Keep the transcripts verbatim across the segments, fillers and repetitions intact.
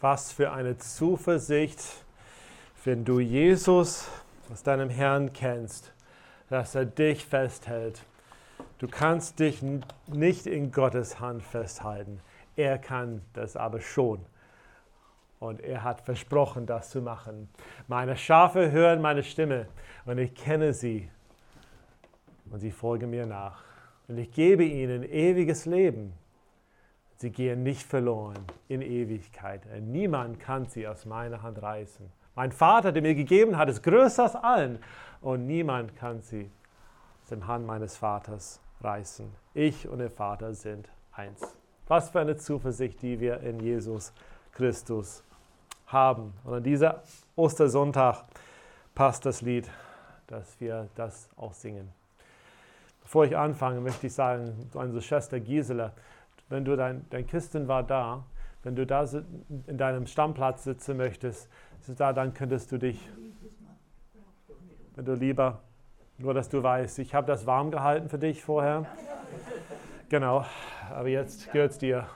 Was für eine Zuversicht, wenn du Jesus aus deinem Herrn kennst, dass er dich festhält. Du kannst dich nicht in Gottes Hand festhalten. Er kann das aber schon. Und er hat versprochen, das zu machen. Meine Schafe hören meine Stimme und ich kenne sie. Und sie folgen mir nach. Und ich gebe ihnen ewiges Leben. Sie gehen nicht verloren in Ewigkeit. Niemand kann sie aus meiner Hand reißen. Mein Vater, der mir gegeben hat, ist größer als allen. Und niemand kann sie aus der Hand meines Vaters reißen. Ich und der Vater sind eins. Was für eine Zuversicht, die wir in Jesus Christus haben. Und an dieser Ostersonntag passt das Lied, dass wir das auch singen. Bevor ich anfange, möchte ich sagen, unsere Schwester Gisela, wenn du dein, dein Kisten war da, wenn du da in deinem Stammplatz sitzen möchtest, da, dann könntest du dich, wenn du lieber, nur dass du weißt, ich habe das warm gehalten für dich vorher. Genau, aber jetzt gehört es dir.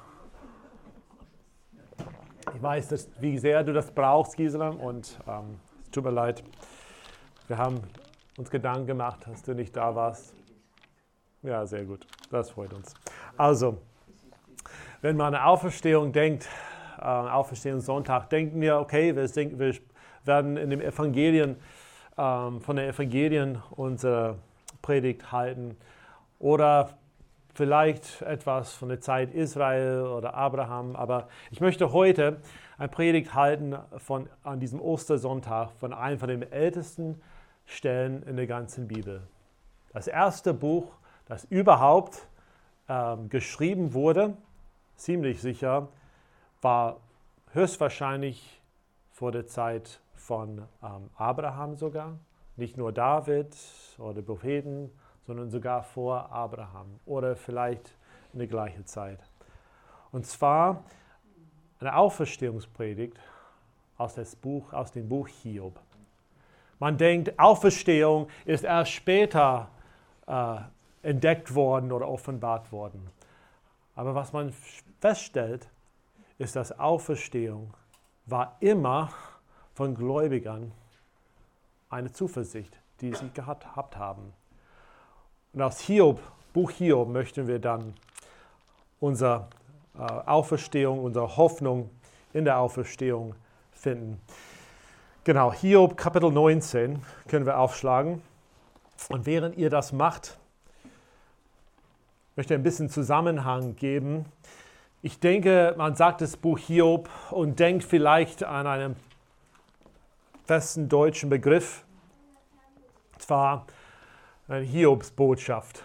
Ich weiß, dass, wie sehr du das brauchst, Gisela, und ähm, es tut mir leid. Wir haben uns Gedanken gemacht, dass du nicht da warst. Ja, sehr gut, das freut uns. Also, wenn man an Auferstehung denkt, äh, Auferstehungssonntag, denken wir, okay, wir, sing, wir werden in den Evangelien, ähm, von den Evangelien unsere Predigt halten oder vielleicht etwas von der Zeit Israel oder Abraham. Aber ich möchte heute eine Predigt halten von, an diesem Ostersonntag von einem von den ältesten Stellen in der ganzen Bibel. Das erste Buch, das überhaupt ähm, geschrieben wurde, ziemlich sicher, war höchstwahrscheinlich vor der Zeit von ähm, Abraham sogar. Nicht nur David oder Propheten, sondern sogar vor Abraham oder vielleicht in der gleichen Zeit. Und zwar eine Auferstehungspredigt aus, das Buch, aus dem Buch Hiob. Man denkt, Auferstehung ist erst später äh, entdeckt worden oder offenbart worden. Aber was man feststellt, ist, dass Auferstehung war immer von Gläubigern eine Zuversicht, die sie gehabt haben. Und aus Hiob, Buch Hiob möchten wir dann unsere äh, Auferstehung, unsere Hoffnung in der Auferstehung finden. Genau, Hiob Kapitel neunzehn können wir aufschlagen. Und während ihr das macht, möchte ich ein bisschen Zusammenhang geben. Ich denke, man sagt das Buch Hiob und denkt vielleicht an einen festen deutschen Begriff, und zwar eine Hiobsbotschaft.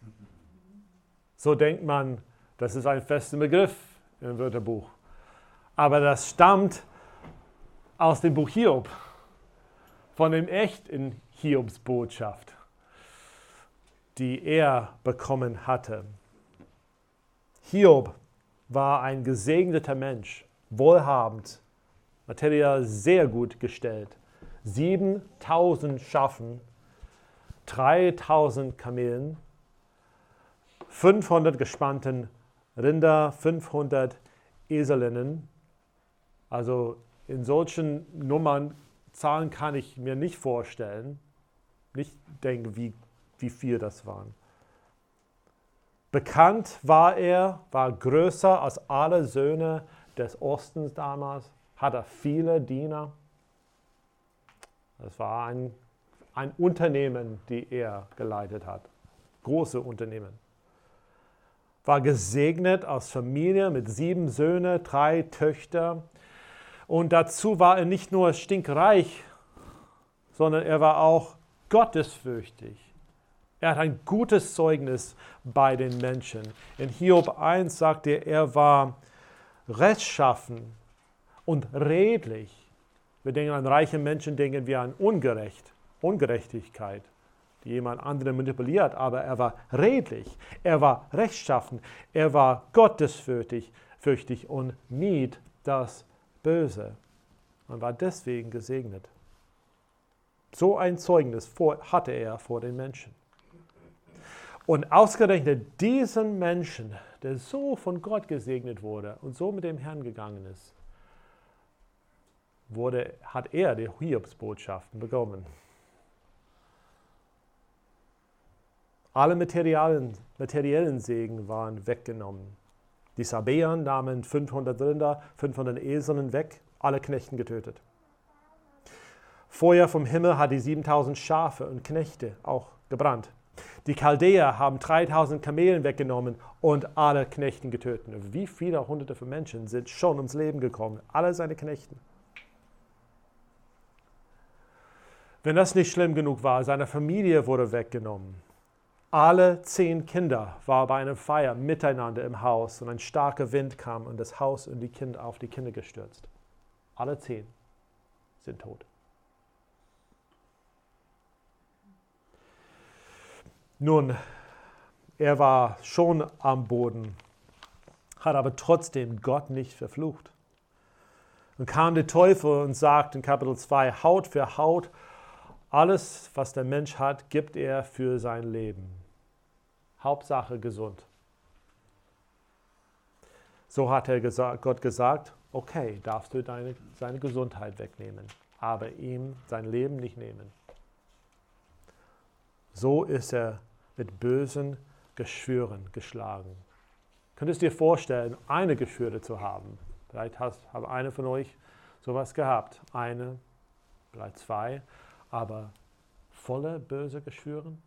So denkt man, das ist ein fester Begriff im Wörterbuch. Aber das stammt aus dem Buch Hiob, von dem echten Hiobsbotschaft, die er bekommen hatte. Hiob war ein gesegneter Mensch, wohlhabend, materiell sehr gut gestellt. siebentausend Schafen, dreitausend Kamelen, fünfhundert gespannten Rinder, fünfhundert Eselinnen. Also in solchen Nummern, Zahlen kann ich mir nicht vorstellen. Nicht denken, wie, wie viel das waren. Bekannt war er, war größer als alle Söhne des Ostens damals, hatte viele Diener. Das war ein, ein Unternehmen, die er geleitet hat. Große Unternehmen. War gesegnet aus Familie mit sieben Söhnen, drei Töchter. Und dazu war er nicht nur stinkreich, sondern er war auch gottesfürchtig. Er hat ein gutes Zeugnis bei den Menschen. In Hiob eins sagt er, er war rechtschaffen und redlich. Wir denken an reiche Menschen, denken wir an Ungerecht, Ungerechtigkeit, die jemand anderen manipuliert, aber er war redlich, er war rechtschaffen, er war gottesfürchtig fürchtig und mied das Böse. Man war deswegen gesegnet. So ein Zeugnis vor, hatte er vor den Menschen. Und ausgerechnet diesen Menschen, der so von Gott gesegnet wurde und so mit dem Herrn gegangen ist, wurde, hat er die Hiobsbotschaften bekommen. Alle materiellen, materiellen Segen waren weggenommen. Die Sabeern nahmen fünfhundert Rinder, fünfhundert Eseln weg, alle Knechten getötet. Feuer vom Himmel hat die siebentausend Schafe und Knechte auch gebrannt. Die Chaldäer haben dreitausend Kamelen weggenommen und alle Knechten getötet. Wie viele Hunderte von Menschen sind schon ums Leben gekommen? Alle seine Knechten. Wenn das nicht schlimm genug war, seine Familie wurde weggenommen. Alle zehn Kinder waren bei einer Feier miteinander im Haus und ein starker Wind kam und das Haus und die Kinder auf die Kinder gestürzt. Alle zehn sind tot. Nun, er war schon am Boden, hat aber trotzdem Gott nicht verflucht. Und kam der Teufel und sagt in Kapitel zwei, Haut für Haut, alles, was der Mensch hat, gibt er für sein Leben. Hauptsache gesund. So hat er gesagt, Gott gesagt, okay, darfst du deine, seine Gesundheit wegnehmen, aber ihm sein Leben nicht nehmen. So ist er mit bösen Geschwüren geschlagen. Könntest du dir vorstellen, eine Geschwüre zu haben? Vielleicht hast, haben eine von euch sowas gehabt. Eine, vielleicht zwei, aber volle böse Geschwüren?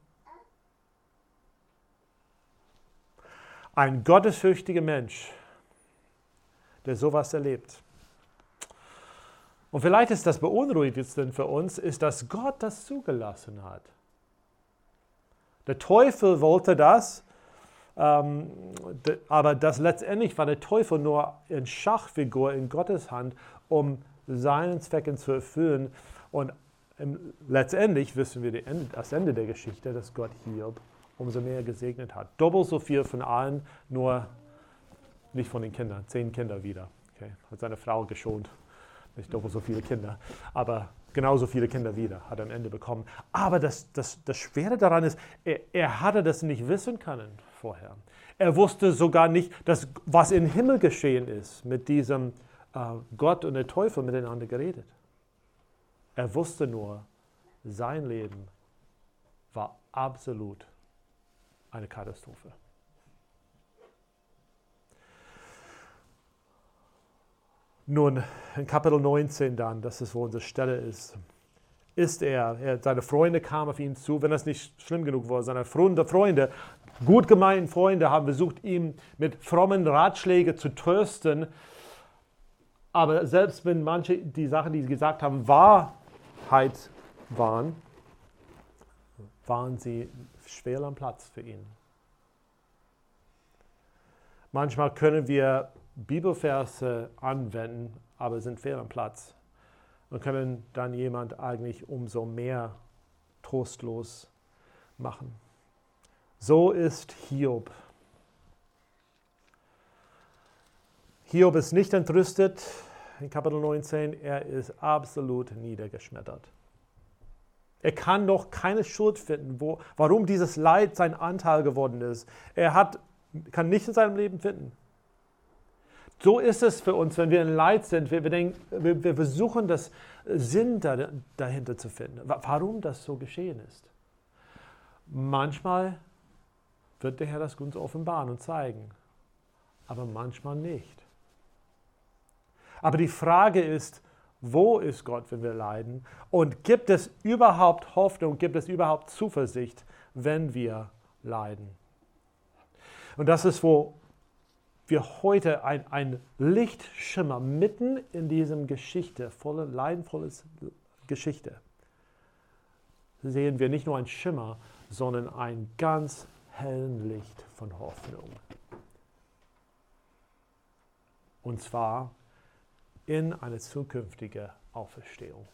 Ein gottesfürchtiger Mensch, der sowas erlebt. Und vielleicht ist das Beunruhigendste für uns, ist, dass Gott das zugelassen hat. Der Teufel wollte das, ähm, de, aber das letztendlich war der Teufel nur eine Schachfigur in Gottes Hand, um seinen Zwecken zu erfüllen. Und im, letztendlich wissen wir die Ende, das Ende der Geschichte, dass Gott Hiob umso mehr gesegnet hat. Doppelt so viel von allen, nur nicht von den Kindern. Zehn Kinder wieder. Okay. Hat seine Frau geschont. Nicht doppelt so viele Kinder, aber genauso viele Kinder wieder hat er am Ende bekommen. Aber das, das, das Schwere daran ist, er, er hatte das nicht wissen können vorher. Er wusste sogar nicht, dass, was im Himmel geschehen ist, mit diesem äh, Gott und der Teufel miteinander geredet. Er wusste nur, sein Leben war absolut eine Katastrophe. Nun, in Kapitel neunzehn dann, das ist, wo unsere Stelle ist, ist er, er, seine Freunde kamen auf ihn zu, wenn das nicht schlimm genug war, seine Freunde, Freunde, gut gemeinten Freunde haben versucht, ihn mit frommen Ratschlägen zu trösten, aber selbst wenn manche die Sachen, die sie gesagt haben, Wahrheit waren, waren sie schwer am Platz für ihn. Manchmal können wir Bibelverse anwenden, aber sind fehl am Platz und können dann jemand eigentlich umso mehr trostlos machen. So ist Hiob. Hiob ist nicht entrüstet in Kapitel neunzehn, er ist absolut niedergeschmettert. Er kann doch keine Schuld finden, wo, warum dieses Leid sein Anteil geworden ist. Er hat, kann nicht in seinem Leben finden. So ist es für uns, wenn wir in Leid sind. Wir, wir, denken, wir, wir versuchen, das Sinn da, dahinter zu finden, warum das so geschehen ist. Manchmal wird der Herr das uns offenbaren und zeigen, aber manchmal nicht. Aber die Frage ist, wo ist Gott, wenn wir leiden? Und gibt es überhaupt Hoffnung, gibt es überhaupt Zuversicht, wenn wir leiden? Und das ist, wo wir heute ein, ein Lichtschimmer mitten in diesem Geschichte, volle, leidenvolles Geschichte, sehen wir nicht nur ein Schimmer, sondern ein ganz hellen Licht von Hoffnung. Und zwar in eine zukünftige Auferstehung.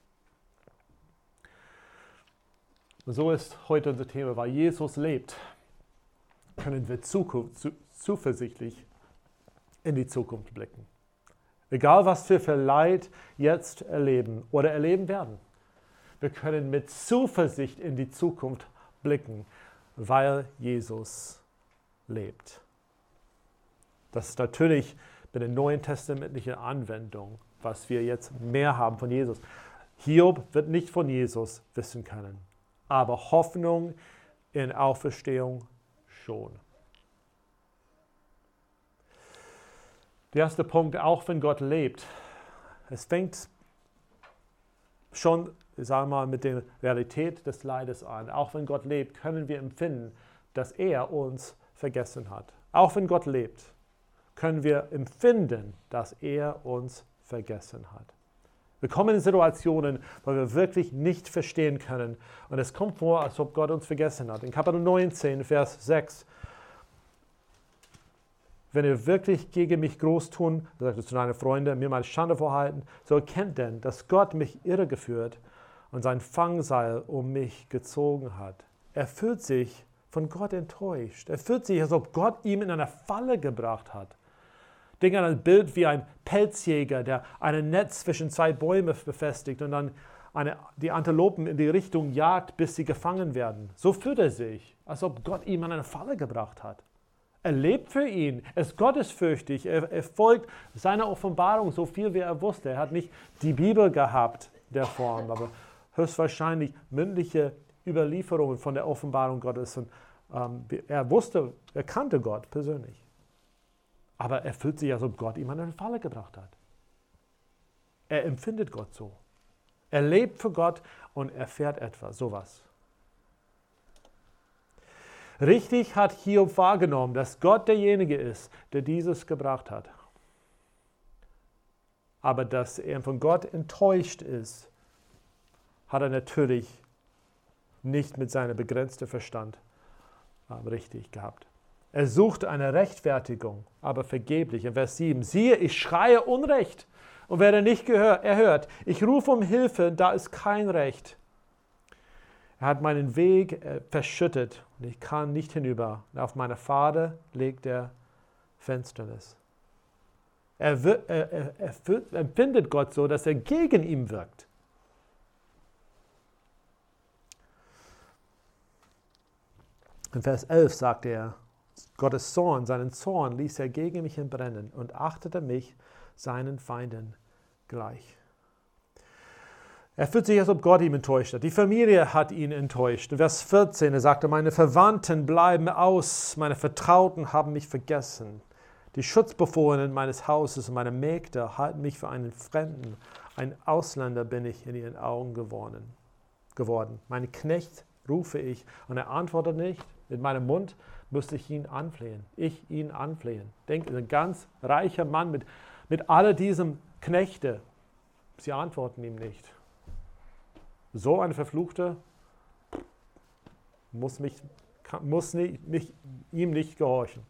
Und so ist heute unser Thema, weil Jesus lebt, können wir Zukunft, zu, zuversichtlich in die Zukunft blicken. Egal, was wir für Leid jetzt erleben oder erleben werden, wir können mit Zuversicht in die Zukunft blicken, weil Jesus lebt. Das ist natürlich mit der neuen testamentlichen Anwendung, was wir jetzt mehr haben von Jesus. Hiob wird nicht von Jesus wissen können, aber Hoffnung in Auferstehung schon. Der erste Punkt, auch wenn Gott lebt, es fängt schon, sagen wir mal, mit der Realität des Leides an. Auch wenn Gott lebt, können wir empfinden, dass er uns vergessen hat. Auch wenn Gott lebt, können wir empfinden, dass er uns vergessen hat. Wir kommen in Situationen, wo wir wirklich nicht verstehen können. Und es kommt vor, als ob Gott uns vergessen hat. In Kapitel neunzehn, Vers sechs. Wenn ihr wirklich gegen mich groß tun, sagt er zu deinen Freunden, mir meine Schande vorhalten, so erkennt denn, dass Gott mich irregeführt und sein Fangseil um mich gezogen hat. Er fühlt sich von Gott enttäuscht. Er fühlt sich, als ob Gott ihn in eine Falle gebracht hat. Denk an ein Bild wie ein Pelzjäger, der ein Netz zwischen zwei Bäume befestigt und dann eine, die Antilopen in die Richtung jagt, bis sie gefangen werden. So fühlt er sich, als ob Gott ihn in eine Falle gebracht hat. Er lebt für ihn, er ist gottesfürchtig, er, er folgt seiner Offenbarung so viel, wie er wusste. Er hat nicht die Bibel gehabt, der Form, aber höchstwahrscheinlich mündliche Überlieferungen von der Offenbarung Gottes. Und, ähm, er wusste, er kannte Gott persönlich. Aber er fühlt sich, als ob Gott ihm an eine Falle gebracht hat. Er empfindet Gott so. Er lebt für Gott und erfährt etwas, sowas. Richtig hat Hiob wahrgenommen, dass Gott derjenige ist, der dieses gebracht hat. Aber dass er von Gott enttäuscht ist, hat er natürlich nicht mit seinem begrenzten Verstand richtig gehabt. Er sucht eine Rechtfertigung, aber vergeblich. In Vers sieben, siehe, ich schreie Unrecht und werde nicht gehör- erhört. Ich rufe um Hilfe, da ist kein Recht. Er hat meinen Weg verschüttet und ich kann nicht hinüber. Und auf meine Pfade legt er Finsternis. Er, wir, er, er, er empfindet Gott so, dass er gegen ihn wirkt. In Vers elf sagt er, Gottes Zorn, seinen Zorn ließ er gegen mich entbrennen und achtete mich seinen Feinden gleich. Er fühlt sich, als ob Gott ihn enttäuscht hat. Die Familie hat ihn enttäuscht. In Vers vierzehn, er sagte, meine Verwandten bleiben aus, meine Vertrauten haben mich vergessen. Die Schutzbefohlenen meines Hauses und meine Mägde halten mich für einen Fremden. Ein Ausländer bin ich in ihren Augen geworden. geworden. Meinen Knecht rufe ich und er antwortet nicht. Mit meinem Mund müsste ich ihn anflehen. Ich ihn anflehen. Denkt, ein ganz reicher Mann mit, mit all diesen Knechte. Sie antworten ihm nicht. So ein Verfluchter muss, mich, muss nicht, mich, ihm nicht gehorchen.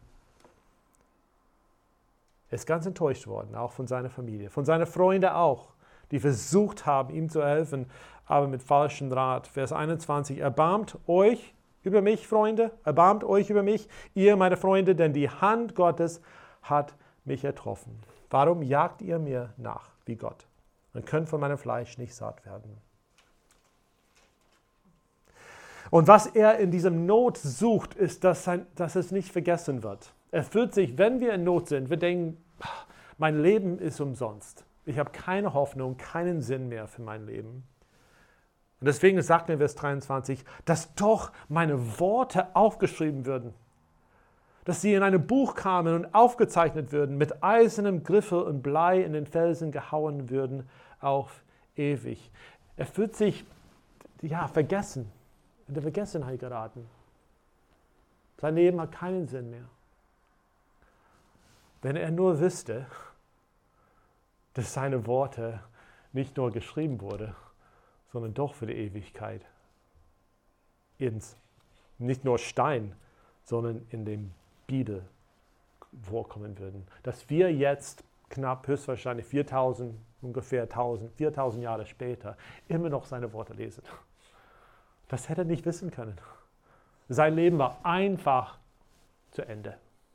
Er ist ganz enttäuscht worden, auch von seiner Familie, von seinen Freunden auch, die versucht haben, ihm zu helfen, aber mit falschem Rat. Vers einundzwanzig, erbarmt euch über mich, Freunde, erbarmt euch über mich, ihr, meine Freunde, denn die Hand Gottes hat mich getroffen. Warum jagt ihr mir nach, wie Gott? Man könnt von meinem Fleisch nicht satt werden. Und was er in diesem Not sucht, ist, dass, sein, dass es nicht vergessen wird. Er fühlt sich, wenn wir in Not sind, wir denken, mein Leben ist umsonst. Ich habe keine Hoffnung, keinen Sinn mehr für mein Leben. Und deswegen sagt er in Vers dreiundzwanzig, dass doch meine Worte aufgeschrieben würden. Dass sie in ein Buch kamen und aufgezeichnet würden, mit eisernem Griffel und Blei in den Felsen gehauen würden, auf ewig. Er fühlt sich, ja, vergessen. In der Vergessenheit geraten. Sein Leben hat keinen Sinn mehr. Wenn er nur wüsste, dass seine Worte nicht nur geschrieben wurden, sondern doch für die Ewigkeit ins, nicht nur Stein, sondern in dem Bibel vorkommen würden. Dass wir jetzt knapp höchstwahrscheinlich viertausend, ungefähr viertausend Jahre später immer noch seine Worte lesen. Das hätte er nicht wissen können. Sein Leben war einfach zu Ende.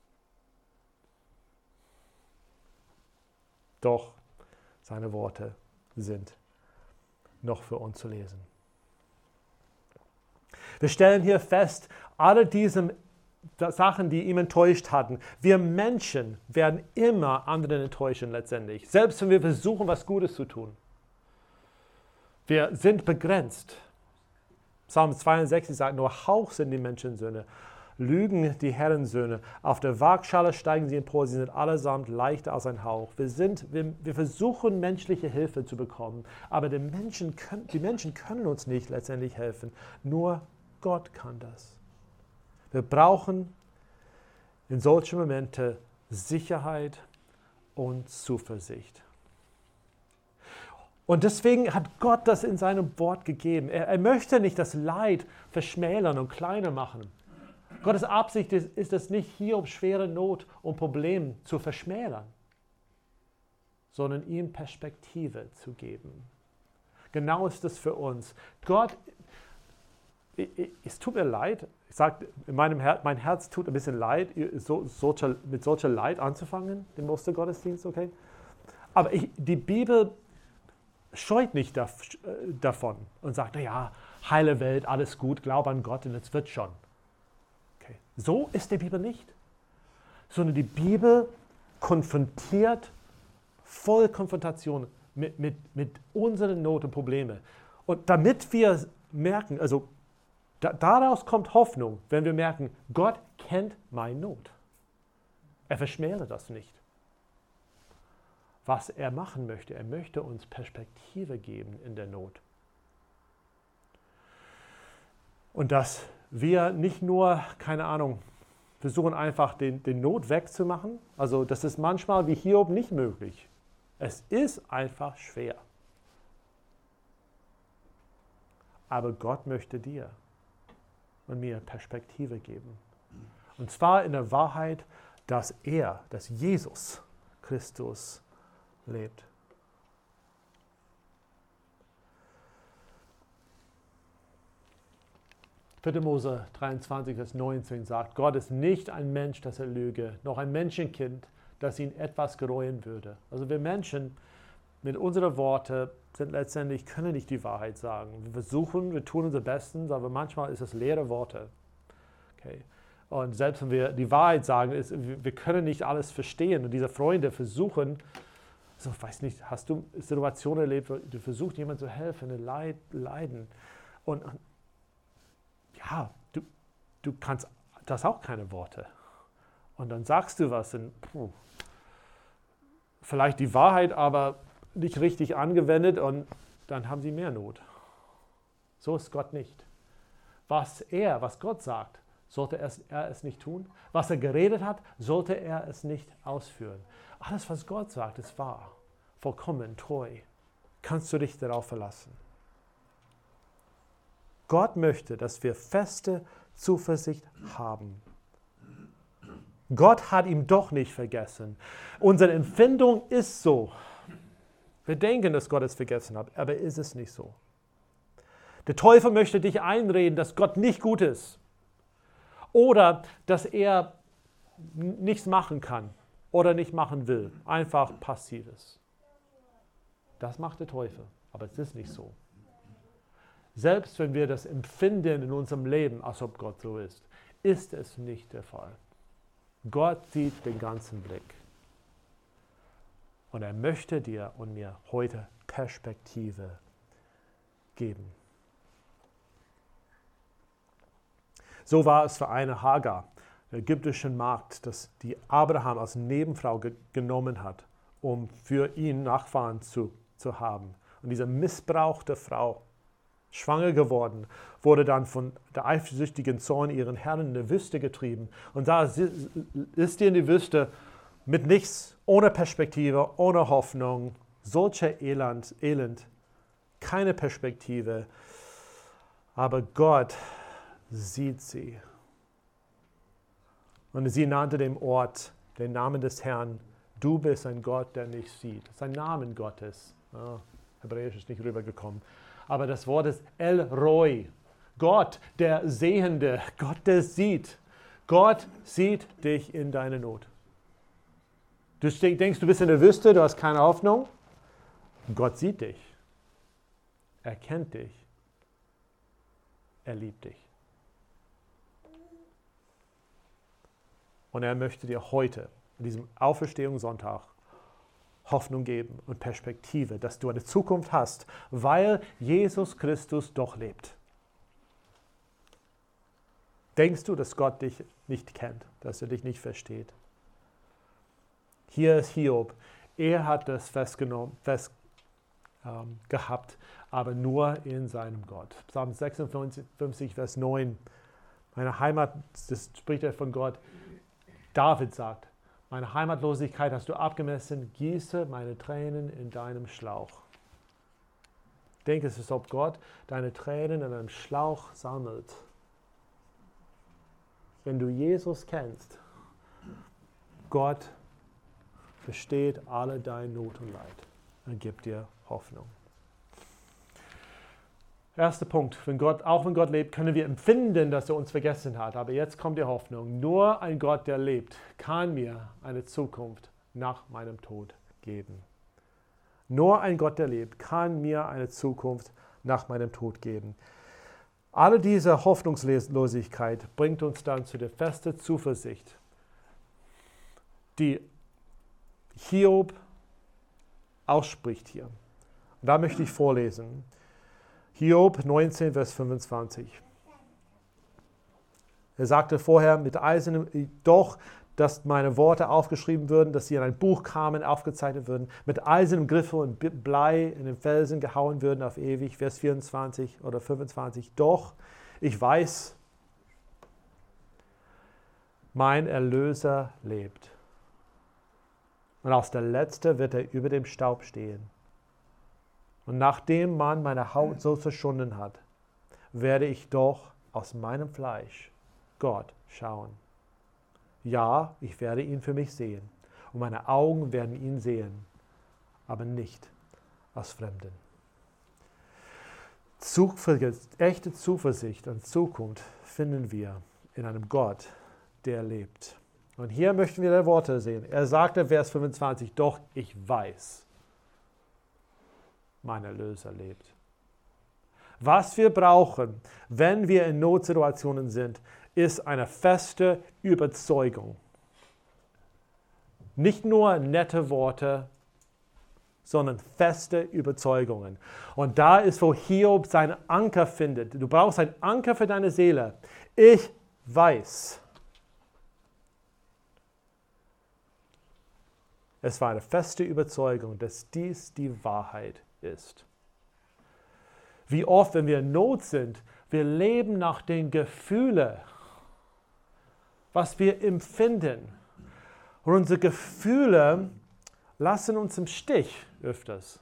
Doch seine Worte sind noch für uns zu lesen. Wir stellen hier fest, alle diese Sachen, die ihn enttäuscht hatten. Wir Menschen werden immer anderen enttäuschen letztendlich, selbst wenn wir versuchen, was Gutes zu tun. Wir sind begrenzt. Psalm zweiundsechzig sagt, nur Hauch sind die Menschensöhne, Lügen die Herrensöhne. Auf der Waagschale steigen sie empor, sie sind allesamt leichter als ein Hauch. Wir, sind, wir, wir versuchen, menschliche Hilfe zu bekommen, aber die Menschen, können, die Menschen können uns nicht letztendlich helfen. Nur Gott kann das. Wir brauchen in solchen Momenten Sicherheit und Zuversicht. Und deswegen hat Gott das in seinem Wort gegeben. Er, er möchte nicht das Leid verschmälern und kleiner machen. Gottes Absicht ist, ist es nicht, Hiobs schwere Not und Probleme zu verschmälern, sondern ihm Perspektive zu geben. Genau ist es für uns. Gott, es tut mir leid, ich sage, in meinem Her- mein Herz tut ein bisschen leid, so, solcher, mit solcher Leid anzufangen, den Ostergottesdienst, okay? Aber ich, die Bibel scheut nicht da, davon und sagt, naja, heile Welt, alles gut, glaub an Gott und es wird schon. Okay. So ist die Bibel nicht. Sondern die Bibel konfrontiert, voll Konfrontation mit, mit, mit unseren Not und Problemen. Und damit wir merken, also da, daraus kommt Hoffnung, wenn wir merken, Gott kennt meine Not. Er verschmälert das nicht. Was er machen möchte, er möchte uns Perspektive geben in der Not. Und dass wir nicht nur, keine Ahnung, versuchen einfach den, den Not wegzumachen. Also das ist manchmal wie Hiob nicht möglich. Es ist einfach schwer. Aber Gott möchte dir und mir Perspektive geben. Und zwar in der Wahrheit, dass er, dass Jesus Christus lebt. vierter Mose dreiundzwanzig, Vers neunzehn sagt, Gott ist nicht ein Mensch, dass er lüge, noch ein Menschenkind, das ihn etwas gereuen würde. Also wir Menschen mit unseren Worten sind letztendlich, können nicht die Wahrheit sagen. Wir versuchen, wir tun unser Bestes, aber manchmal ist es leere Worte. Okay. Und selbst wenn wir die Wahrheit sagen, ist, wir können nicht alles verstehen. Und diese Freunde versuchen, so, ich weiß nicht, hast du Situationen erlebt, wo du versuchst, jemandem zu helfen, in Leid, Leiden. Und, und ja, du, du kannst, das auch keine Worte. Und dann sagst du was, und, puh, vielleicht die Wahrheit, aber nicht richtig angewendet und dann haben sie mehr Not. So ist Gott nicht. Was er, was Gott sagt, sollte er es, er es nicht tun. Was er geredet hat, sollte er es nicht ausführen. Alles, was Gott sagt, ist wahr. Vollkommen treu. Kannst du dich darauf verlassen. Gott möchte, dass wir feste Zuversicht haben. Gott hat ihn doch nicht vergessen. Unsere Empfindung ist so. Wir denken, dass Gott es vergessen hat, aber ist es nicht so. Der Teufel möchte dich einreden, dass Gott nicht gut ist. Oder dass er nichts machen kann oder nicht machen will. Einfach passives. Das macht der Teufel, aber es ist nicht so. Selbst wenn wir das empfinden in unserem Leben, als ob Gott so ist, ist es nicht der Fall. Gott sieht den ganzen Blick. Und er möchte dir und mir heute Perspektive geben. So war es für eine Hagar, der ägyptischen Magd, dass die Abraham als Nebenfrau ge- genommen hat, um für ihn Nachfahren zu, zu haben. Und diese missbrauchte Frau, schwanger geworden, wurde dann von der eifersüchtigen Zorn ihren Herrn in die Wüste getrieben. Und da ist sie in die Wüste mit nichts, ohne Perspektive, ohne Hoffnung, solcher Elend, Elend, keine Perspektive. Aber Gott sieht sie. Und sie nannte dem Ort den Namen des Herrn. Du bist ein Gott, der nicht sieht. Das ist ein Name Gottes. Oh, Hebräisch ist nicht rübergekommen. Aber das Wort ist El Roi. Gott, der Sehende. Gott, der sieht. Gott sieht dich in deiner Not. Du denkst, du bist in der Wüste, du hast keine Hoffnung. Gott sieht dich. Er kennt dich. Er liebt dich. Und er möchte dir heute, an diesem Auferstehungssonntag, Hoffnung geben und Perspektive, dass du eine Zukunft hast, weil Jesus Christus doch lebt. Denkst du, dass Gott dich nicht kennt, dass er dich nicht versteht? Hier ist Hiob. Er hat das festgenommen, fest ähm, gehabt, aber nur in seinem Gott. Psalm sechsundfünfzig, Vers neun. Meine Heimat, das spricht er von Gott. David sagt, meine Heimatlosigkeit hast du abgemessen, gieße meine Tränen in deinem Schlauch. Denke es ist, ob Gott deine Tränen in einem Schlauch sammelt. Wenn du Jesus kennst, Gott versteht alle deine Not und Leid und gibt dir Hoffnung. Erster Punkt, wenn Gott, auch wenn Gott lebt, können wir empfinden, dass er uns vergessen hat. Aber jetzt kommt die Hoffnung. Nur ein Gott, der lebt, kann mir eine Zukunft nach meinem Tod geben. Nur ein Gott, der lebt, kann mir eine Zukunft nach meinem Tod geben. Alle diese Hoffnungslosigkeit bringt uns dann zu der festen Zuversicht, die Hiob ausspricht hier. Und da möchte ich vorlesen. Hiob neunzehn, Vers fünfundzwanzig. Er sagte vorher, mit eisernem, doch, dass meine Worte aufgeschrieben würden, dass sie in ein Buch kamen, aufgezeichnet würden, mit eisernem Griffel und Blei in den Felsen gehauen würden auf ewig. Vers vierundzwanzig oder fünfundzwanzig. Doch, ich weiß, mein Erlöser lebt. Und als der Letzte wird er über dem Staub stehen. Und nachdem man meine Haut so zerschunden hat, werde ich doch aus meinem Fleisch Gott schauen. Ja, ich werde ihn für mich sehen. Und meine Augen werden ihn sehen, aber nicht aus Fremden. Zuversicht, echte Zuversicht und Zukunft finden wir in einem Gott, der lebt. Und hier möchten wir die Worte sehen. Er sagte, Vers fünfundzwanzig, doch ich weiß, mein Erlöser lebt. Was wir brauchen, wenn wir in Notsituationen sind, ist eine feste Überzeugung. Nicht nur nette Worte, sondern feste Überzeugungen. Und da ist, wo Hiob seinen Anker findet. Du brauchst einen Anker für deine Seele. Ich weiß. Es war eine feste Überzeugung, dass dies die Wahrheit ist. Wie oft, wenn wir in Not sind, wir leben nach den Gefühlen, was wir empfinden. Und unsere Gefühle lassen uns im Stich öfters.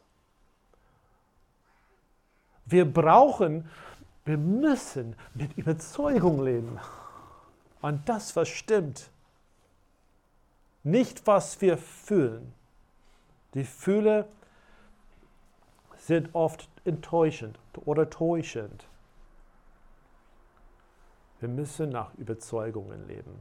Wir brauchen, wir müssen mit Überzeugung leben. Und das, was stimmt. Nicht, was wir fühlen. Die Gefühle sind oft enttäuschend oder täuschend. Wir müssen nach Überzeugungen leben.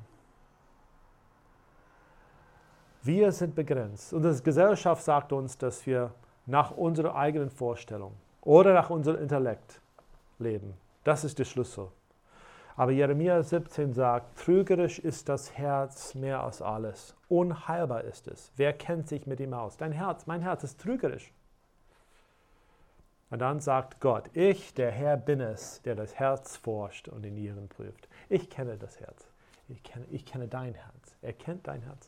Wir sind begrenzt. Unsere Gesellschaft sagt uns, dass wir nach unserer eigenen Vorstellung oder nach unserem Intellekt leben. Das ist der Schlüssel. Aber Jeremia siebzehn sagt, trügerisch ist das Herz mehr als alles. Unheilbar ist es. Wer kennt sich mit ihm aus? Dein Herz, mein Herz ist trügerisch. Und dann sagt Gott, ich, der Herr, bin es, der das Herz forscht und die Nieren prüft. Ich kenne das Herz. Ich kenne, ich kenne dein Herz. Er kennt dein Herz.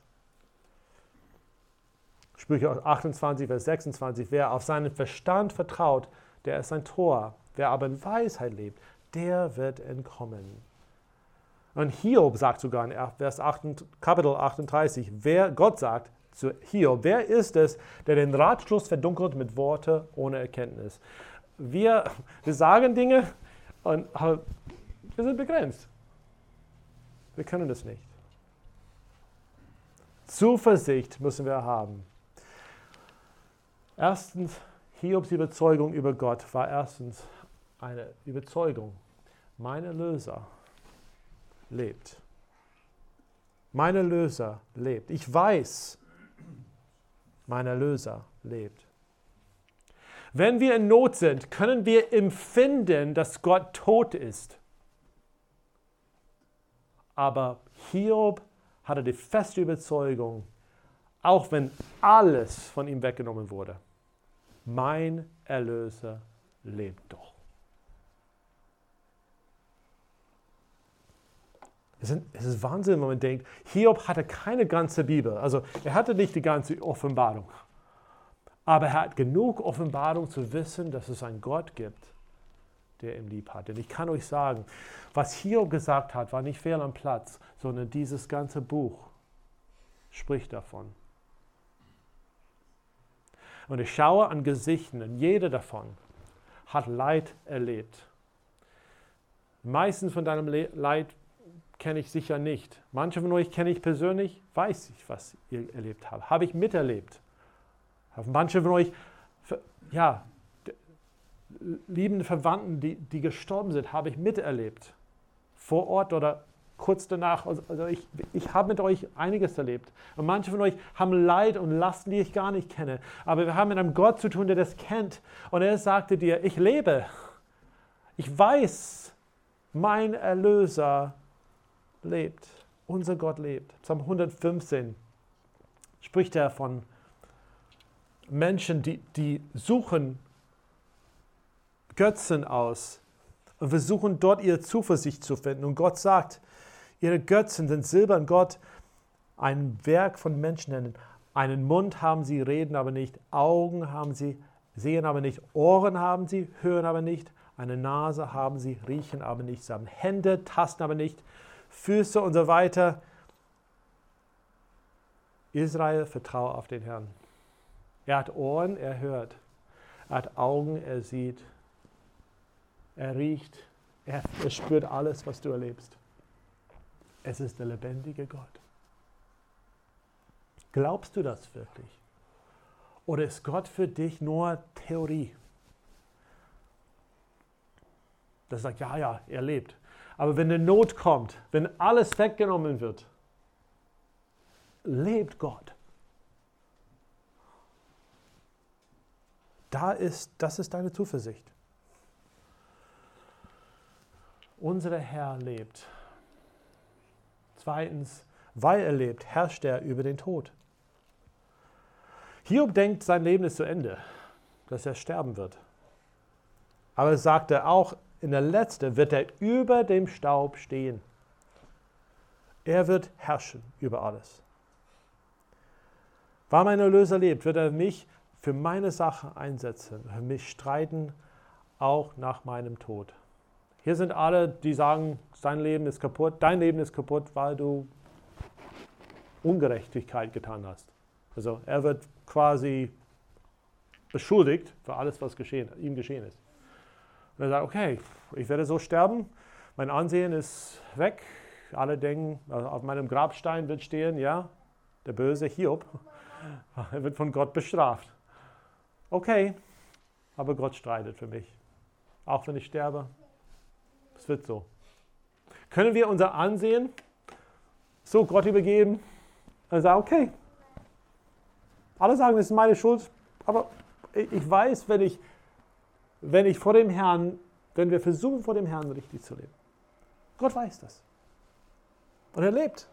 Sprüche achtundzwanzig, Vers sechsundzwanzig. Wer auf seinen Verstand vertraut, der ist ein Tor. Wer aber in Weisheit lebt, der wird entkommen. Und Hiob sagt sogar in Vers acht, Kapitel achtunddreißig, wer, Gott sagt zu Hiob, wer ist es, der den Ratschluss verdunkelt mit Worten ohne Erkenntnis? Wir, wir sagen Dinge, und, aber wir sind begrenzt. Wir können das nicht. Zuversicht müssen wir haben. Erstens, Hiobs Überzeugung über Gott war erstens eine Überzeugung. Mein Erlöser lebt. Mein Erlöser lebt. Ich weiß, mein Erlöser lebt. Wenn wir in Not sind, können wir empfinden, dass Gott tot ist. Aber Hiob hatte die feste Überzeugung, auch wenn alles von ihm weggenommen wurde, mein Erlöser lebt doch. Es ist, es ist Wahnsinn, wenn man denkt, Hiob hatte keine ganze Bibel, also er hatte nicht die ganze Offenbarung, aber er hat genug Offenbarung zu wissen, dass es einen Gott gibt, der ihn lieb hat. Und ich kann euch sagen, was Hiob gesagt hat, war nicht fehl am Platz, sondern dieses ganze Buch spricht davon. Und ich schaue an Gesichtern und jeder davon hat Leid erlebt. Meistens von deinem Le- Leid kenne ich sicher nicht. Manche von euch kenne ich persönlich, weiß ich, was ihr erlebt habt. Habe ich miterlebt. Manche von euch, ja, liebende Verwandten, die, die gestorben sind, habe ich miterlebt. Vor Ort oder kurz danach. Also ich, ich habe mit euch einiges erlebt. Und manche von euch haben Leid und Lasten, die ich gar nicht kenne. Aber wir haben mit einem Gott zu tun, der das kennt. Und er sagte dir, ich lebe. Ich weiß, mein Erlöser lebt. Unser Gott lebt. Psalm hundertfünfzehn spricht er von Menschen, die, die suchen Götzen aus und versuchen dort ihre Zuversicht zu finden. Und Gott sagt, ihre Götzen sind Silber und Gott, ein Werk von Menschenhänden. Einen Mund haben sie, reden aber nicht. Augen haben sie, sehen aber nicht. Ohren haben sie, hören aber nicht. Eine Nase haben sie, riechen aber nicht. Sie haben Hände, tasten aber nicht. Füße und so weiter. Israel, vertraue auf den Herrn. Er hat Ohren, er hört. Er hat Augen, er sieht. Er riecht. Er, er spürt alles, was du erlebst. Es ist der lebendige Gott. Glaubst du das wirklich? Oder ist Gott für dich nur Theorie? Das sagt, ja, ja, er lebt. Aber wenn eine Not kommt, wenn alles weggenommen wird, lebt Gott. Da ist, das ist deine Zuversicht. Unser Herr lebt. Zweitens, weil er lebt, herrscht er über den Tod. Hiob denkt, sein Leben ist zu Ende, dass er sterben wird. Aber er sagte auch, in der Letzte wird er über dem Staub stehen. Er wird herrschen über alles. Weil mein Erlöser lebt, wird er mich für meine Sache einsetzen, für mich streiten, auch nach meinem Tod. Hier sind alle, die sagen, dein Leben ist kaputt, dein Leben ist kaputt, weil du Ungerechtigkeit getan hast. Also er wird quasi beschuldigt für alles, was geschehen, ihm geschehen ist. Und er sagt, okay, ich werde so sterben, mein Ansehen ist weg, alle denken, also auf meinem Grabstein wird stehen, ja, der böse Hiob, er wird von Gott bestraft. Okay, aber Gott streitet für mich, auch wenn ich sterbe. Es wird so. Können wir unser Ansehen so Gott übergeben und sagen, okay, alle sagen, das ist meine Schuld, aber ich weiß, wenn ich, wenn ich vor dem Herrn, wenn wir versuchen, vor dem Herrn richtig zu leben. Gott weiß das. Und er lebt.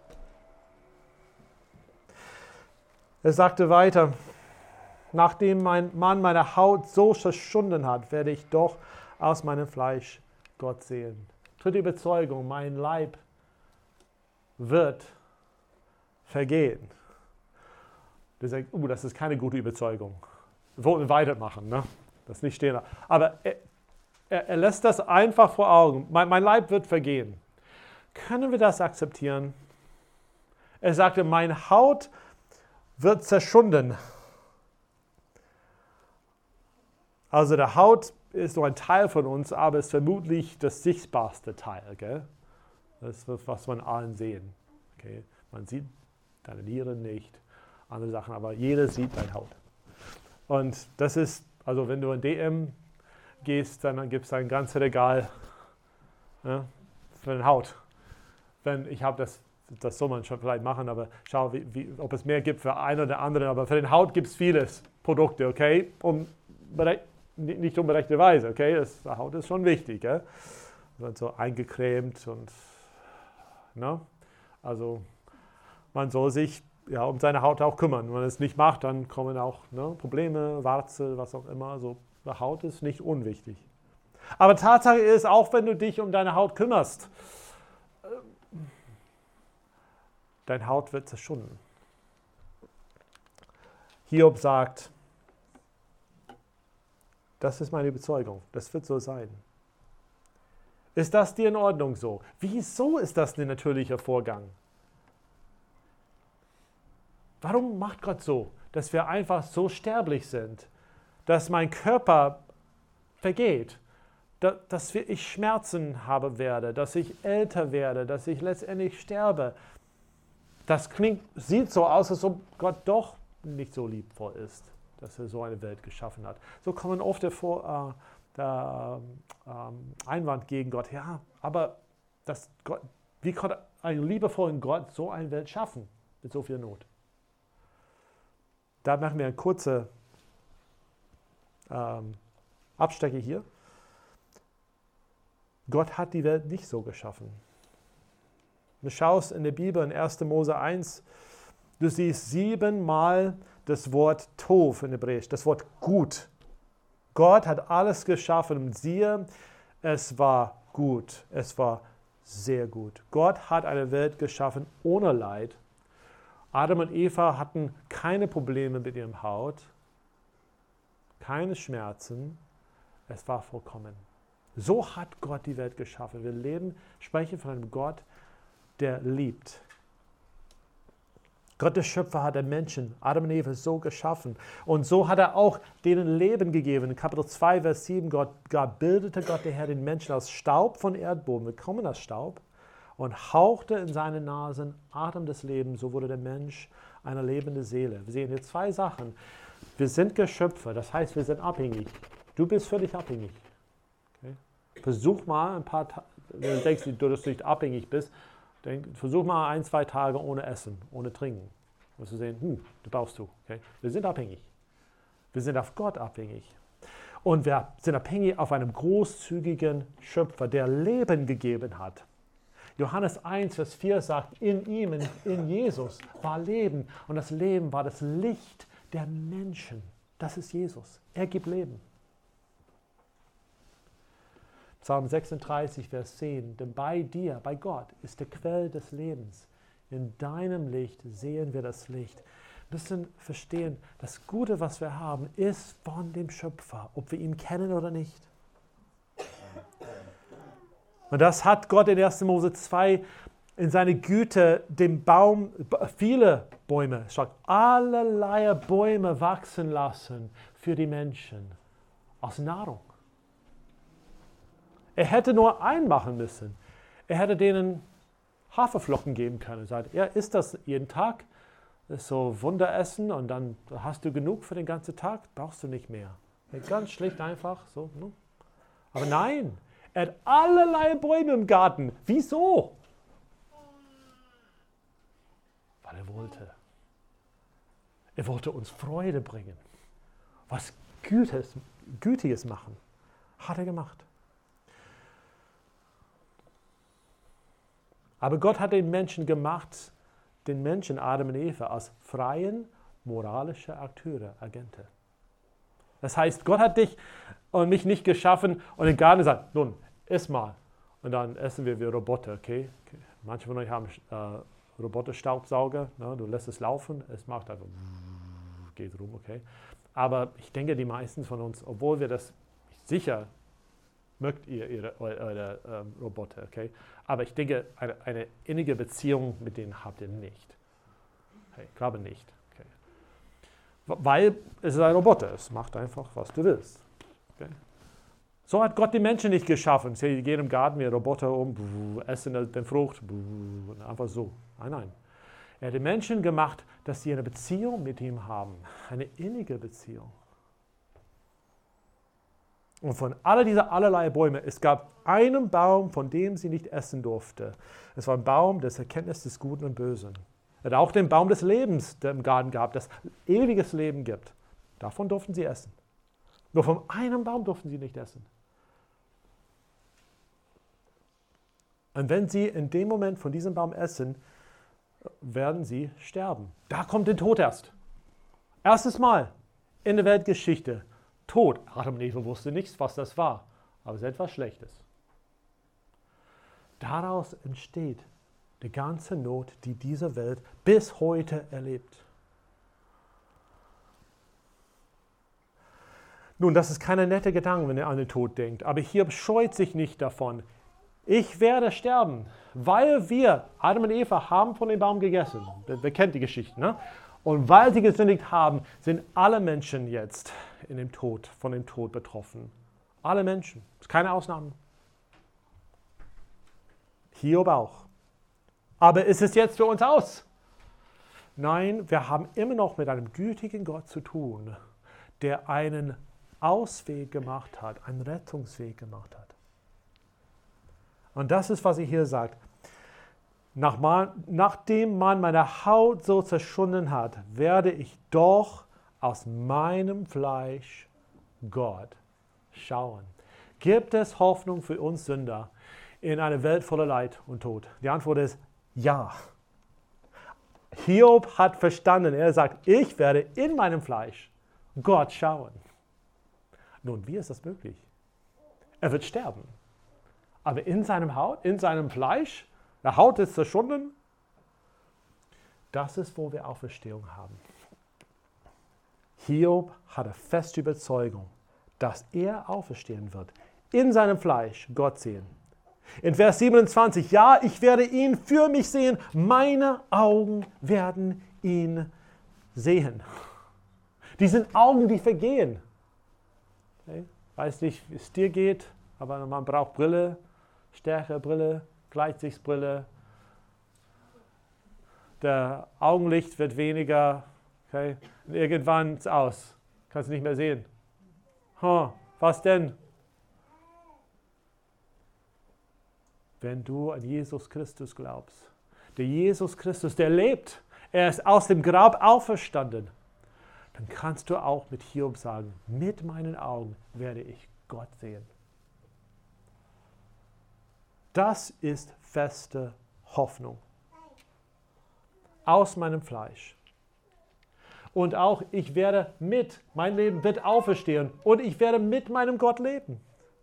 Er sagte weiter, nachdem mein Mann meine Haut so zerschunden hat, werde ich doch aus meinem Fleisch Gott sehen. Dritte Überzeugung, mein Leib wird vergehen. Du sagst, uh, das ist keine gute Überzeugung. Wir wollten weitermachen, ne? Das ist nicht stehen. Aber er, er, er lässt das einfach vor Augen. Mein, mein Leib wird vergehen. Können wir das akzeptieren? Er sagte, meine Haut wird zerschunden. Also der Haut ist nur ein Teil von uns, aber ist vermutlich das sichtbarste Teil. Gell? Das ist, was man allen sehen. Okay? Man sieht deine Nieren nicht, andere Sachen, aber jeder sieht deine Haut. Und das ist, also wenn du in D M gehst, dann gibt es ein ganzes Regal, ja, für die Haut. Wenn, ich habe das, das soll man schon vielleicht machen, aber schau, wie, wie, ob es mehr gibt für einen oder anderen. Aber für den Haut gibt es vieles Produkte, okay? Um, nicht unberechtigterweise, okay? Das, die Haut ist schon wichtig, gell? Wird so eingecremt und, ne? Also, man soll sich ja, um seine Haut auch kümmern. Wenn man es nicht macht, dann kommen auch ne, Probleme, Warze, was auch immer. Also die Haut ist nicht unwichtig. Aber Tatsache ist, auch wenn du dich um deine Haut kümmerst, deine Haut wird zerschunden. Hiob sagt, das ist meine Überzeugung, das wird so sein. Ist das dir in Ordnung so? Wieso ist das ein natürlicher Vorgang? Warum macht Gott so, dass wir einfach so sterblich sind, dass mein Körper vergeht, dass ich Schmerzen haben werde, dass ich älter werde, dass ich letztendlich sterbe? Das klingt, sieht so aus, als ob Gott doch nicht so liebvoll ist, dass er so eine Welt geschaffen hat. So kommen oft der, Vor, äh, der äh, Einwand gegen Gott. Ja, aber das Gott, wie kann ein liebevollen Gott so eine Welt schaffen mit so viel Not? Da machen wir eine kurze ähm, Abstecher hier. Gott hat die Welt nicht so geschaffen. Du schaust in der Bibel in erster Mose eins, du siehst siebenmal das Wort Tov in Hebräisch, das Wort gut. Gott hat alles geschaffen und siehe, es war gut, es war sehr gut. Gott hat eine Welt geschaffen ohne Leid. Adam und Eva hatten keine Probleme mit ihrem Haut, keine Schmerzen, es war vollkommen. So hat Gott die Welt geschaffen. Wir leben, sprechen von einem Gott, der liebt. Gott, der Schöpfer, hat den Menschen, Adam und Eva, so geschaffen. Und so hat er auch denen Leben gegeben. In Kapitel zwei, Vers sieben, Gott, Gott bildete Gott, der Herr, den Menschen aus Staub von Erdboden, wir kommen aus Staub, und hauchte in seine Nasen Atem des Lebens. So wurde der Mensch eine lebende Seele. Wir sehen hier zwei Sachen. Wir sind Geschöpfe, das heißt, wir sind abhängig. Du bist völlig abhängig. Okay? Versuch mal ein paar Tage, wenn du denkst, dass du nicht abhängig bist, denk, versuch mal ein, zwei Tage ohne Essen, ohne Trinken. Und zu sehen, hm, du brauchst du. Okay? Wir sind abhängig. Wir sind auf Gott abhängig. Und wir sind abhängig auf einem großzügigen Schöpfer, der Leben gegeben hat. Johannes eins, Vers vier sagt, in ihm, in, in Jesus war Leben. Und das Leben war das Licht der Menschen. Das ist Jesus. Er gibt Leben. Psalm sechsunddreißig, Vers zehn, denn bei dir, bei Gott, ist der Quell des Lebens. In deinem Licht sehen wir das Licht. Wir müssen verstehen, das Gute, was wir haben, ist von dem Schöpfer, ob wir ihn kennen oder nicht. Und das hat Gott in erster Mose zwei in seine Güte den Baum, viele Bäume, sagt, allerlei Bäume wachsen lassen für die Menschen als Nahrung. Er hätte nur einen machen müssen. Er hätte denen Haferflocken geben können. Er sagt, ja, isst das jeden Tag, das ist so Wunderessen und dann hast du genug für den ganzen Tag, brauchst du nicht mehr. Ganz schlicht einfach so. Ne? Aber nein, er hat allerlei Bäume im Garten. Wieso? Weil er wollte. Er wollte uns Freude bringen. Was Gütes, Gütiges machen. Hat er gemacht. Aber Gott hat den Menschen gemacht, den Menschen, Adam und Eva, als freien, moralische Akteure, Agenten. Das heißt, Gott hat dich und mich nicht geschaffen und den Garten gesagt, nun, iss mal. Und dann essen wir wie Roboter, okay? okay. Manche von euch haben äh, Roboterstaubsauger, ne? Du lässt es laufen, es macht einfach, geht rum, okay? Aber ich denke, die meisten von uns, obwohl wir das sicher mögt ihr ihre, eure, eure ähm, Roboter, okay? Aber ich denke, eine, eine innige Beziehung mit denen habt ihr nicht. Okay, ich glaube nicht. Okay. Weil es ist ein Roboter, es macht einfach, was du willst. Okay? So hat Gott die Menschen nicht geschaffen. Sie gehen im Garten wie Roboter um, buh, essen den Frucht, buh, einfach so. Nein, nein. Er hat die Menschen gemacht, dass sie eine Beziehung mit ihm haben, eine innige Beziehung. Und von all diesen allerlei Bäumen, es gab einen Baum, von dem sie nicht essen durfte. Es war ein Baum des Erkenntnisses des Guten und Bösen. Er hat auch den Baum des Lebens, der im Garten gab, das ewiges Leben gibt. Davon durften sie essen. Nur von einem Baum durften sie nicht essen. Und wenn sie in dem Moment von diesem Baum essen, werden sie sterben. Da kommt der Tod erst. Erstes Mal in der Weltgeschichte. Tod. Adam und Eva wussten nichts, was das war, aber es ist etwas Schlechtes. Daraus entsteht die ganze Not, die diese Welt bis heute erlebt. Nun, das ist keine nette Gedanke, wenn ihr an den Tod denkt, aber Hiob scheut sich nicht davon. Ich werde sterben, weil wir, Adam und Eva, haben von dem Baum gegessen. Wir kennen die Geschichte, ne? Und weil sie gesündigt haben, sind alle Menschen jetzt in dem Tod, von dem Tod betroffen. Alle Menschen, keine Ausnahmen. Hiob auch. Aber ist es jetzt für uns aus? Nein, wir haben immer noch mit einem gütigen Gott zu tun, der einen Ausweg gemacht hat, einen Rettungsweg gemacht hat. Und das ist, was er hier sagt. Nach man, nachdem man meine Haut so zerschunden hat, werde ich doch aus meinem Fleisch Gott schauen. Gibt es Hoffnung für uns Sünder in einer Welt voller Leid und Tod? Die Antwort ist ja. Hiob hat verstanden, er sagt, ich werde in meinem Fleisch Gott schauen. Nun, wie ist das möglich? Er wird sterben. Aber in seinem Haut, in seinem Fleisch, der Haut ist zerschunden. Das ist, wo wir Auferstehung haben. Hiob hatte feste Überzeugung, dass er auferstehen wird. In seinem Fleisch Gott sehen. In Vers siebenundzwanzig, ja, ich werde ihn für mich sehen. Meine Augen werden ihn sehen. Die sind Augen, die vergehen. Okay? Weiß nicht, wie es dir geht, aber man braucht Brille, Stärkebrille, Gleitsichtbrille. Der Augenlicht wird weniger. Okay? Und irgendwann ist es aus. Kannst du nicht mehr sehen. Huh, was denn? Wenn du an Jesus Christus glaubst. Der Jesus Christus, der lebt. Er ist aus dem Grab auferstanden. Dann kannst du auch mit Hiob sagen, mit meinen Augen werde ich Gott sehen. Das ist feste Hoffnung. Aus meinem Fleisch. Und auch ich werde mit, mein Leben wird auferstehen und ich werde mit meinem Gott leben.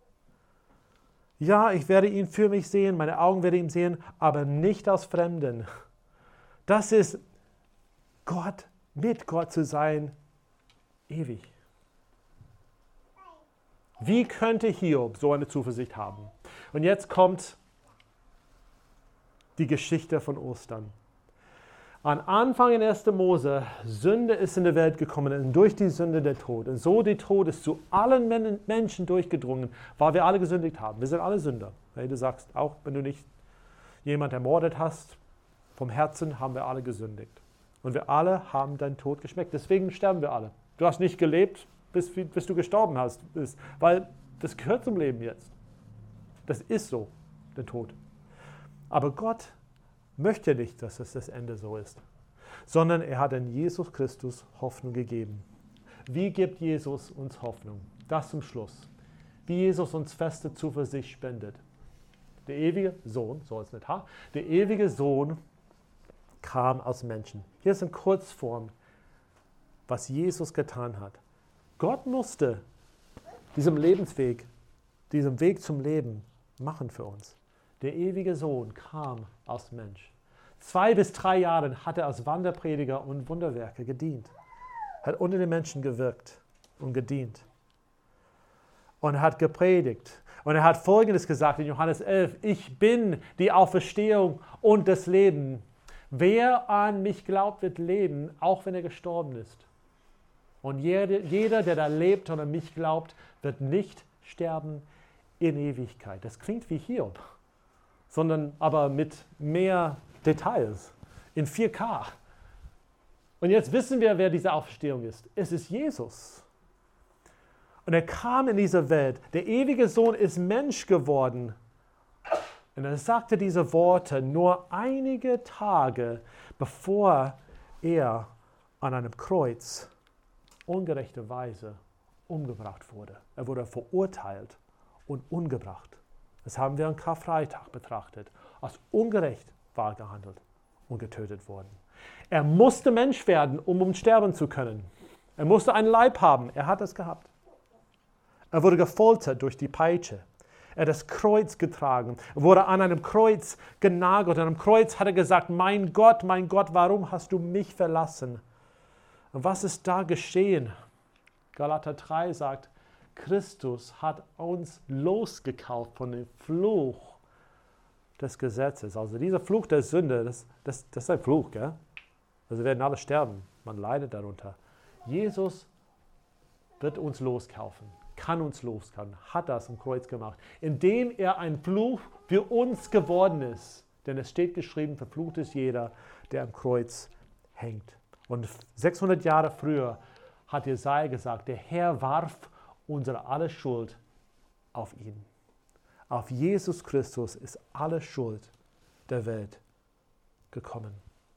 Ja, ich werde ihn für mich sehen, meine Augen werden ihn sehen, aber nicht aus Fremden. Das ist Gott, mit Gott zu sein, ewig. Wie könnte Hiob so eine Zuversicht haben? Und jetzt kommt die Geschichte von Ostern. An Anfang in erster Mose, Sünde ist in die Welt gekommen und durch die Sünde der Tod. Und so der Tod ist zu allen Men- Menschen durchgedrungen, weil wir alle gesündigt haben. Wir sind alle Sünder. Du sagst, auch wenn du nicht jemanden ermordet hast, vom Herzen haben wir alle gesündigt. Und wir alle haben deinen Tod geschmeckt. Deswegen sterben wir alle. Du hast nicht gelebt, bis, bis du gestorben hast, bis, weil das gehört zum Leben jetzt. Das ist so, der Tod. Aber Gott möchte nicht, dass es das Ende so ist, sondern er hat in Jesus Christus Hoffnung gegeben. Wie gibt Jesus uns Hoffnung? Das zum Schluss. Wie Jesus uns feste Zuversicht spendet. Der ewige Sohn, so ist mit H, der ewige Sohn kam aus Menschen. Hier ist in Kurzform, was Jesus getan hat. Gott musste diesen Lebensweg, diesen Weg zum Leben machen für uns. Der ewige Sohn kam als Mensch. Zwei bis drei Jahre hat er als Wanderprediger und Wunderwerker gedient. Hat unter den Menschen gewirkt und gedient. Und er hat gepredigt. Und er hat Folgendes gesagt in Johannes elf. Ich bin die Auferstehung und das Leben. Wer an mich glaubt, wird leben, auch wenn er gestorben ist. Und jeder, jeder der da lebt und an mich glaubt, wird nicht sterben in Ewigkeit. Das klingt wie Hiob, sondern aber mit mehr Details, in vier K. Und jetzt wissen wir, wer diese Auferstehung ist. Es ist Jesus. Und er kam in diese Welt. Der ewige Sohn ist Mensch geworden. Und er sagte diese Worte nur einige Tage, bevor er an einem Kreuz ungerechterweise umgebracht wurde. Er wurde verurteilt und umgebracht. Das haben wir am Karfreitag betrachtet. Als ungerecht war gehandelt. und getötet worden. Er musste Mensch werden, um uns sterben zu können. Er musste einen Leib haben. Er hat es gehabt. Er wurde gefoltert durch die Peitsche. Er hat das Kreuz getragen. Er wurde an einem Kreuz genagelt. An einem Kreuz hat er gesagt, mein Gott, mein Gott, warum hast du mich verlassen? Und was ist da geschehen? Galater drei sagt, Christus hat uns losgekauft von dem Fluch des Gesetzes. Also dieser Fluch der Sünde, das, das, das ist ein Fluch, gell? Also wir werden alle sterben. Man leidet darunter. Jesus wird uns loskaufen, kann uns loskaufen, hat das am Kreuz gemacht, indem er ein Fluch für uns geworden ist. Denn es steht geschrieben, verflucht ist jeder, der am Kreuz hängt. Und sechshundert Jahre früher hat Jesaja gesagt, der Herr warf unsere alle Schuld auf ihn. Auf Jesus Christus ist alle Schuld der Welt gekommen.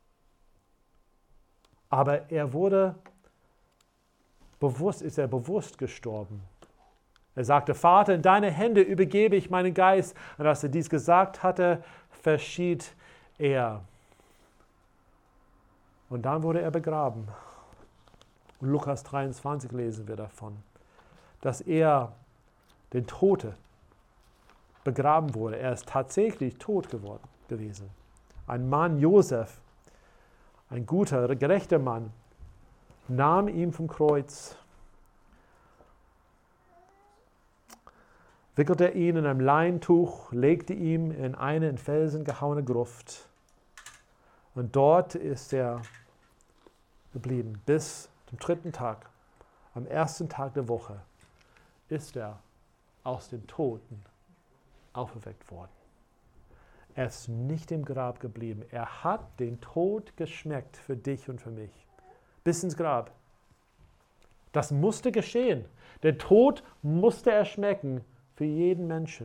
Aber er wurde bewusst, ist er bewusst gestorben. Er sagte, Vater, in deine Hände übergebe ich meinen Geist. Und als er dies gesagt hatte, verschied er. Und dann wurde er begraben. Und Lukas dreiundzwanzig lesen wir davon, dass er den Tote begraben wurde. Er ist tatsächlich tot geworden gewesen. Ein Mann, Josef, ein guter, gerechter Mann, nahm ihn vom Kreuz, wickelte ihn in ein Leintuch, legte ihn in eine in Felsen gehauene Gruft. Und dort ist er geblieben bis zum dritten Tag. Am ersten Tag der Woche ist er aus den Toten auferweckt worden. Er ist nicht im Grab geblieben. Er hat den Tod geschmeckt für dich und für mich. Bis ins Grab. Das musste geschehen. Der Tod musste er schmecken für jeden Menschen.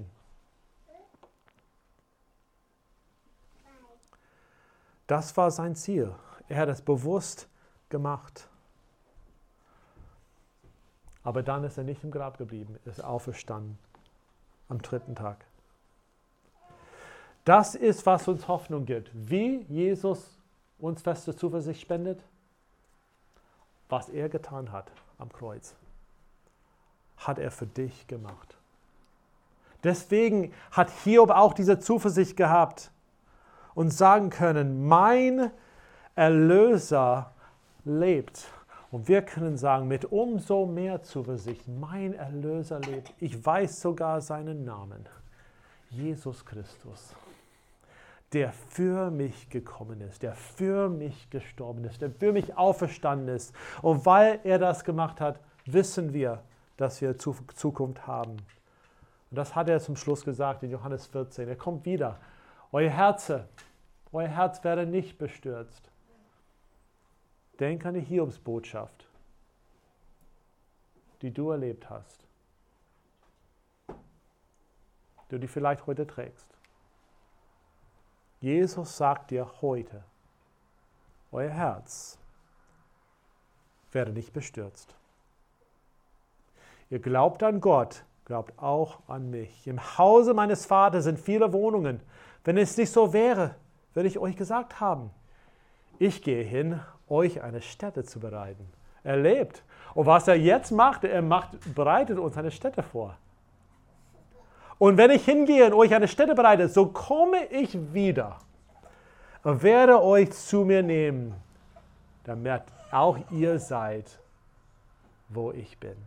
Das war sein Ziel. Er hat es bewusst gemacht. Aber dann ist er nicht im Grab geblieben, ist auferstanden am dritten Tag. Das ist, was uns Hoffnung gibt. Wie Jesus uns feste Zuversicht spendet, was er getan hat am Kreuz, hat er für dich gemacht. Deswegen hat Hiob auch diese Zuversicht gehabt und sagen können, mein Erlöser lebt. Und wir können sagen, mit umso mehr Zuversicht, mein Erlöser lebt. Ich weiß sogar seinen Namen. Jesus Christus, der für mich gekommen ist, der für mich gestorben ist, der für mich auferstanden ist. Und weil er das gemacht hat, wissen wir, dass wir Zukunft haben. Und das hat er zum Schluss gesagt in Johannes vierzehn. Er kommt wieder. Euer Herz, euer Herz werde nicht bestürzt. Denk an die Hiobsbotschaft, die du erlebt hast, die du vielleicht heute trägst. Jesus sagt dir heute, euer Herz werde nicht bestürzt. Ihr glaubt an Gott, glaubt auch an mich. Im Hause meines Vaters sind viele Wohnungen. Wenn es nicht so wäre, würde ich euch gesagt haben, ich gehe hin, euch eine Stätte zu bereiten. Er lebt. Und was er jetzt macht, er macht, bereitet uns eine Stätte vor. Und wenn ich hingehe und euch eine Stätte bereite, so komme ich wieder und werde euch zu mir nehmen, damit auch ihr seid, wo ich bin.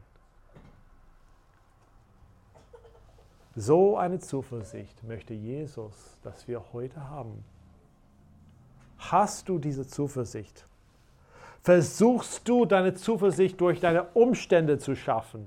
So eine Zuversicht möchte Jesus, dass wir heute haben. Hast du diese Zuversicht? Versuchst du deine Zuversicht durch deine Umstände zu schaffen?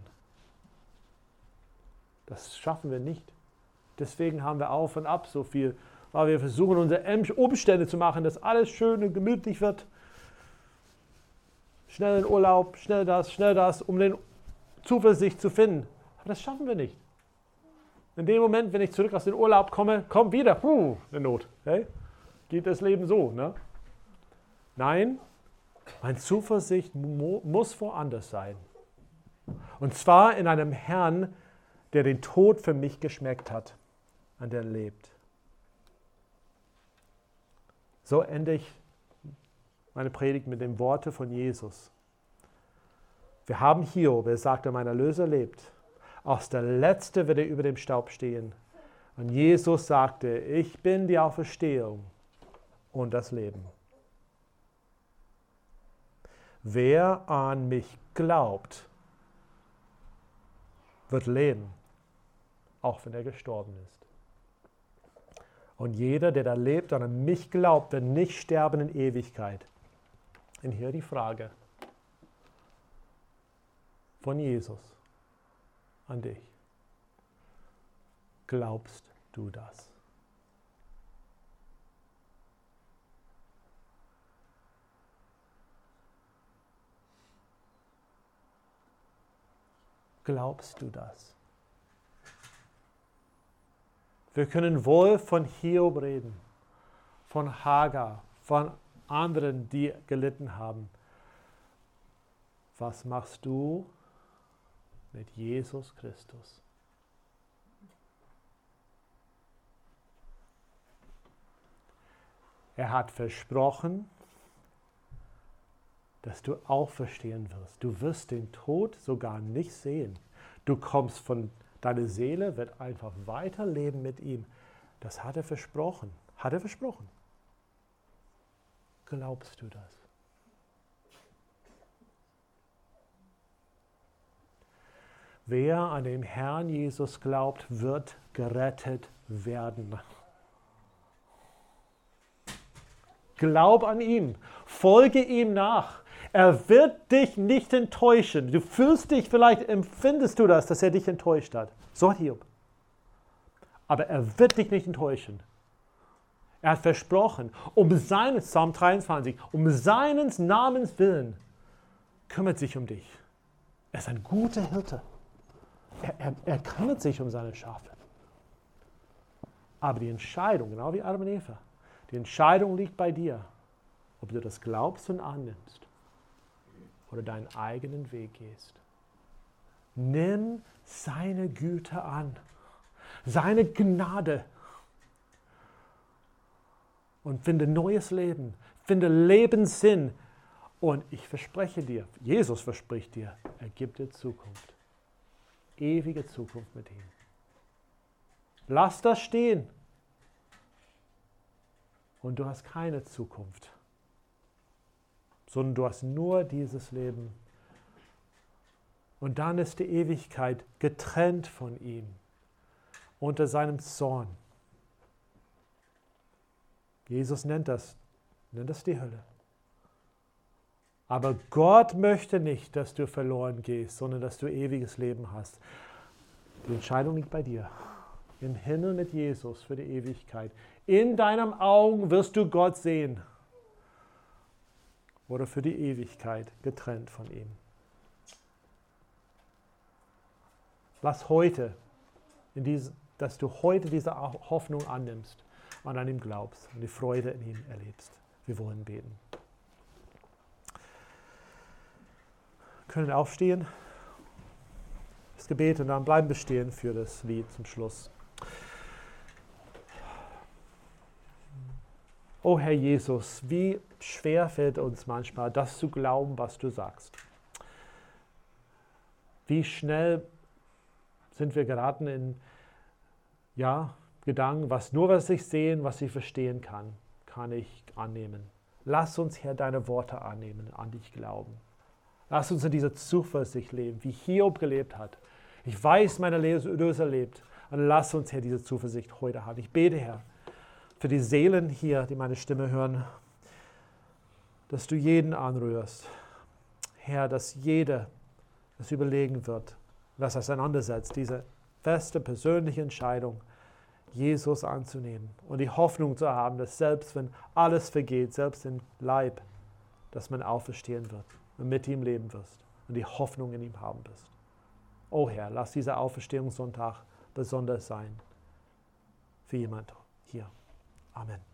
Das schaffen wir nicht. Deswegen haben wir auf und ab so viel, weil wir versuchen, unsere Umstände zu machen, dass alles schön und gemütlich wird. Schnell in Urlaub, schnell das, schnell das, um den Zuversicht zu finden. Aber das schaffen wir nicht. In dem Moment, wenn ich zurück aus dem Urlaub komme, kommt wieder puh, eine Not. Hey? Geht das Leben so? Ne? Nein, meine Zuversicht mu- muss woanders sein. Und zwar in einem Herrn, der den Tod für mich geschmeckt hat, an der lebt. So ende ich meine Predigt mit den Worten von Jesus. Wir haben Hiob, er sagte, mein Erlöser lebt. Aus der Letzte wird er über dem Staub stehen. Und Jesus sagte, ich bin die Auferstehung und das Leben. Wer an mich glaubt, wird leben, auch wenn er gestorben ist. Und jeder, der da lebt und an mich glaubt, wird nicht sterben in Ewigkeit. Und hier die Frage von Jesus an dich. Glaubst du das? Glaubst du das? Wir können wohl von Hiob reden, von Hagar, von anderen, die gelitten haben. Was machst du mit Jesus Christus? Er hat versprochen, dass du auferstehen wirst. Du wirst den Tod sogar nicht sehen. Du kommst von, deine Seele wird einfach weiterleben mit ihm. Das hat er versprochen. Hat er versprochen. Glaubst du das? Wer an den Herrn Jesus glaubt, wird gerettet werden. Glaub an ihn. Folge ihm nach. Er wird dich nicht enttäuschen. Du fühlst dich, vielleicht empfindest du das, dass er dich enttäuscht hat. So hat Hiob. Aber er wird dich nicht enttäuschen. Er hat versprochen, um seinen, Psalm dreiundzwanzig, um seines Namens willen, kümmert sich um dich. Er ist ein guter Hirte. Er, er, er kümmert sich um seine Schafe. Aber die Entscheidung, genau wie Adam und Eva, die Entscheidung liegt bei dir, ob du das glaubst und annimmst oder deinen eigenen Weg gehst. Nimm seine Güte an, seine Gnade und finde neues Leben, finde Lebenssinn. Und ich verspreche dir, Jesus verspricht dir, er gibt dir Zukunft, ewige Zukunft mit ihm. Lass das stehen. Und du hast keine Zukunft, sondern du hast nur dieses Leben. Und dann ist die Ewigkeit getrennt von ihm, unter seinem Zorn. Jesus nennt das, nennt das die Hölle. Aber Gott möchte nicht, dass du verloren gehst, sondern dass du ewiges Leben hast. Die Entscheidung liegt bei dir. Im Himmel mit Jesus für die Ewigkeit. In deinen Augen wirst du Gott sehen. Oder für die Ewigkeit getrennt von ihm. Lass heute, in diese, dass du heute diese Hoffnung annimmst und an ihm glaubst und die Freude in ihm erlebst. Wir wollen beten. Wir können aufstehen, das Gebet, und dann bleiben wir stehen für das Lied zum Schluss. Oh Herr Jesus, wie schwer fällt uns manchmal, das zu glauben, was du sagst. Wie schnell sind wir geraten in ja, Gedanken, was nur was ich sehen, was ich verstehen kann, kann ich annehmen. Lass uns, Herr, deine Worte annehmen, an dich glauben. Lass uns in dieser Zuversicht leben, wie Hiob gelebt hat. Ich weiß, mein Erlöser lebt. Und lass uns, Herr, diese Zuversicht heute haben. Ich bete, Herr, für die Seelen hier, die meine Stimme hören, dass du jeden anrührst. Herr, dass jeder das überlegen wird, das auseinandersetzt, diese feste persönliche Entscheidung, Jesus anzunehmen und die Hoffnung zu haben, dass selbst wenn alles vergeht, selbst im Leib, dass man auferstehen wird und mit ihm leben wirst und die Hoffnung in ihm haben wirst. Oh Herr, lass dieser Auferstehungssonntag besonders sein für jemand hier. Amen.